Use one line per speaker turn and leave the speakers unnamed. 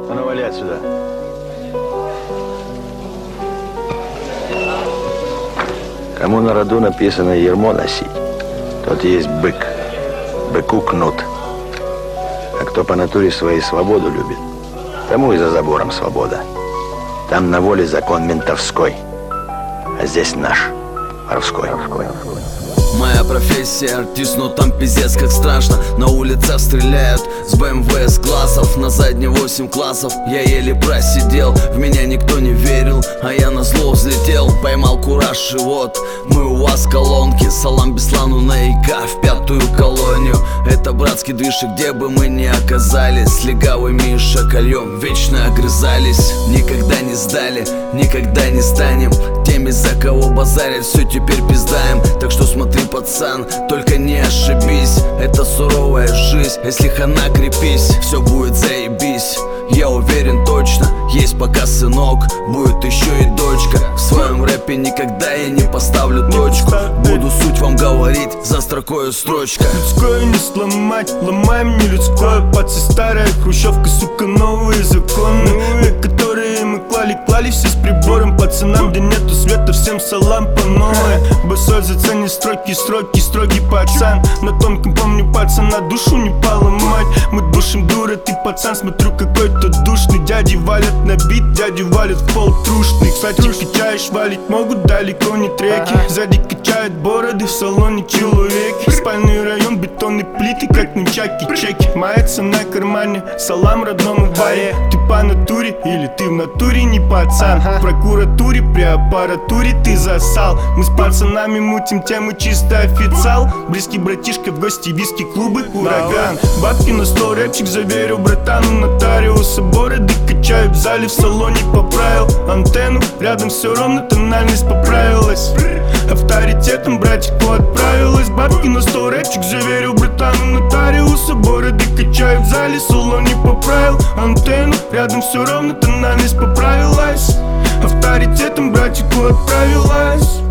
А ну вали отсюда. Кому на роду написано ермо носить, тот есть бык. Быку кнут. А кто по натуре своей свободу любит, тому и за забором свобода. Там на воле закон ментовской, а здесь наш, воровской.
Моя профессия артист, но там пиздец как страшно. На улицах стреляют с БМВ, с глазов. На задней 8 классов я еле просидел. В меня никто не верил, а я на зло взлетел. Поймал кураж и вот мы у вас колонки. Салам Беслану на ИК в 5-ю колонию. Это братский движ, и где бы мы ни оказались, с легавыми и шакалем вечно огрызались. Никогда не сдали, никогда не станем теми, за кого базарят, все теперь пиздаем. Так что смотри, пацан, только не ошибись. Это суровая жизнь, если хана, крепись. Все будет заебись, я уверен точно. Есть пока сынок, будет еще и дочка. В своем рэпе никогда я не поставлю точку. Буду суть вам говорить за строкою строчка.
Людское не сломать, ломаем не людское. Пацы старая хрущевка, сука, новые законы, на которые мы клали все с прибором. Пацанам, где нету света, всем салам по новой. Босой заценит строки, строгий пацан. На тонком помню пацана, душу не поломать. Мы душим, дура, ты пацан, смотрю какой-то душный. Дяди валят на бит, дяди валят в пол трушный. Кстати, качаешь, валить могут далеко не треки. Сзади качают бороды, в салоне человеки. Спальный район, бетонные плиты, как нунчаки, чеки. Мается на кармане, салам родному баре. Ты по натуре или ты в натуре не пацан? В прокуратуре, при аппаратуре ты засал. Мы с пацанами мутим темы, чисто официал. Близкий братишка в гости, виски, клубы, ураган. Бабки на стол, рэпчик заверил братану нотариуса. Бороды качают в зале, в салоне поправил антенну. Рядом все ровно, тональность поправилась. Авторитетом братику отправилась. Бабки на стол, рэпчик заверил братану нотариуса. Бороды качают в зале, в салоне поправил антенну. Рядом все ровно, тональность поправилась. Авторитетом братику отправилась.